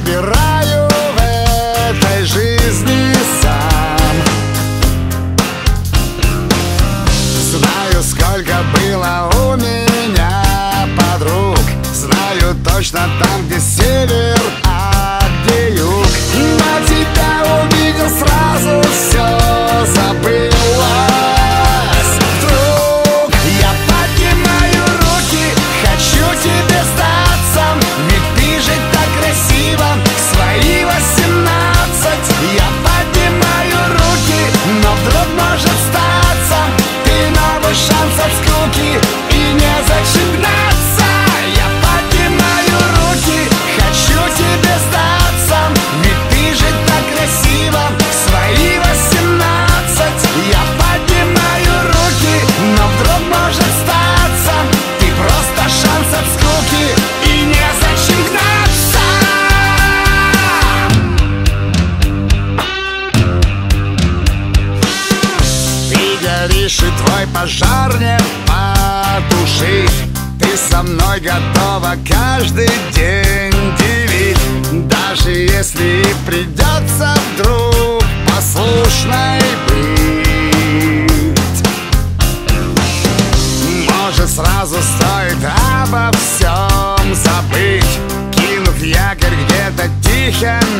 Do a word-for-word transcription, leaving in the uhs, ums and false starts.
выбираю в этой жизни сам. Знаю, сколько было у меня подруг, знаю точно там, где север, а где юг. Но тебя увидел, сразу все забылось. Вдруг я поднимаю руки, хочу тебе сдаться, ведь ты же так красиво в свои восемнадцать. Я поднимаю руки, но вдруг может статься, ты новый шанс от скуки, и незачем гнаться. Я поднимаю руки, хочу тебе сдаться, ведь ты же так красиво в свои восемнадцать. Я поднимаю руки, но вдруг может статься, ты просто шанс от скуки, и незачем гнаться. Ты горишь, и твой пожар не потушить. Ты со мной готова каждый день делить, даже если и придется вдруг послушной быть. Может, сразу стоит обо всем забыть, кинув якорь где-то тихо